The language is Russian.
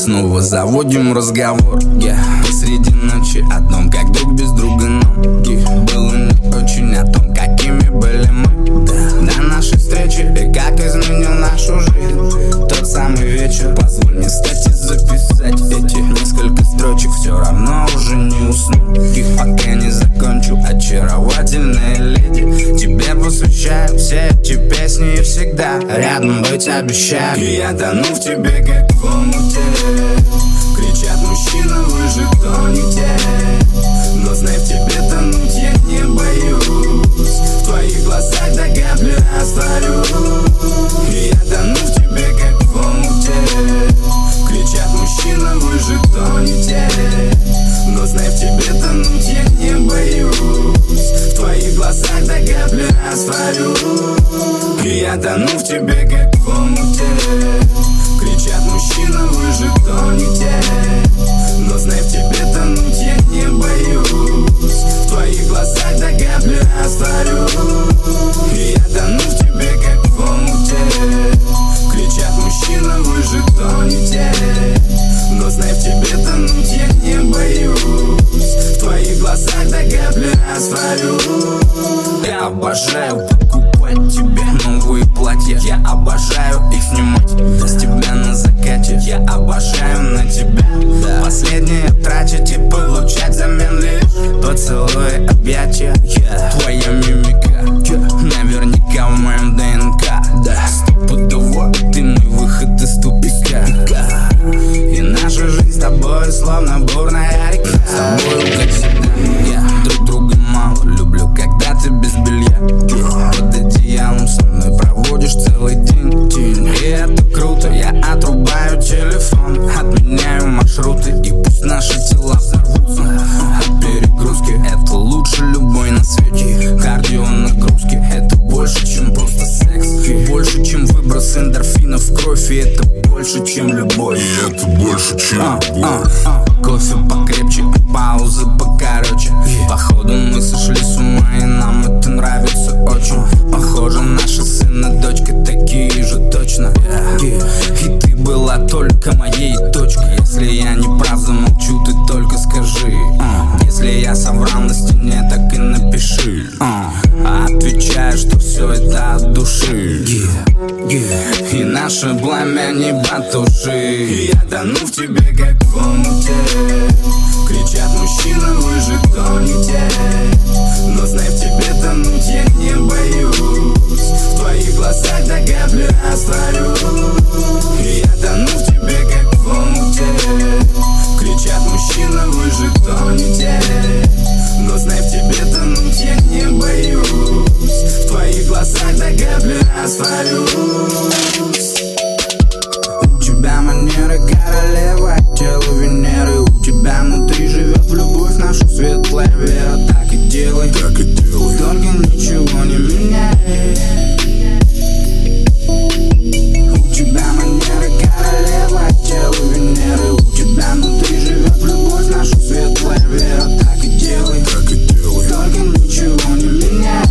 снова заводим разговор посреди ночи о том, как друг без друга ноги. Было не очень о том, какими были мы до нашей встречи и как изменил нашу жизнь тот самый вечер. Позволь мне стать и записать эти несколько строчек. Все равно уже не усну, пока не закончу. Очаровательная леди, тебе посвящаю все эти песни и всегда рядом быть обещаю. И я тону в тебе, как в омуте. Кричат мужчина, вы же тонете, но знай, в тебе тонуть я не боюсь. В твоих глазах до капли растворюсь. И я тону в тебе, как в омуте. Кричат мужчина, вы же тонете, но знай, в тебе тонуть я не боюсь. В твоих глазах до капли растворюсь. И я тону в тебе, как в омуте. Кричат мужчина, вы же тонете, но знай, в тебе тонуть я не боюсь. В твоих глазах до капли растворюсь. И я тону в тебе, как в омуте. Кричат мужчина, вы же тонете, но знай, в тебе тонуть я не боюсь. В твоих глазах до капли растворюсь. Я обожаю покупать тебе новые платья. Я обожаю их снимать с тебя на закате. Я обожаю на тебя последнее тратить и получать взамен лишь поцелуй, объятия. Твоя мимика наверняка в моем ДНК. Стопудово ты мой выход из тупика. И наша жизнь с тобой словно бурная река. С тобой, как всегда, друг друга мало люблю, когда ты без белья. Под одеялом со мной проводишь целый день. И это круто, я отрубаю телефон, отменяю маршруты, и пусть наши тела взорвутся от перегрузки. Это лучше любой на свете кардио нагрузки. Это больше, чем просто секс, больше, чем выброс эндорфинов в кровь. И это больше, чем любовь. И это больше, чем любовь. Кофе покрепче, паузы покороче. Походу мы сошли с ума, и нам это нравится очень. Похоже, наши сын и дочка такие же точно. И ты была только моей точкой. Если я не прав, замолчу, ты только скажи. Если я соврал на стене, так и напиши. Отвечаю, что все это от души. И наше пламя не потуши. И я тону в тебе, как в омуте. Кричат мужчина, вы же тонете, но знай, в тебе тонуть я не боюсь. В твоих глазах до капли растворюсь. И я тону в тебе, как в омуте. Кричат мужчина, вы же тонете, но знай, в тебе тонуть я не боюсь. В твоих глазах до капли растворюсь. У тебя манеры королевы, тело Венеры. У тебя внутри живет любовь, нашу светлая вера. Так и делай, так и делай. только ничего не меняй. У тебя манеры королевы, тело Венеры. У тебя внутри живет любовь, нашу светлая вера. Так и делай, так и делай. только ничего не меняй.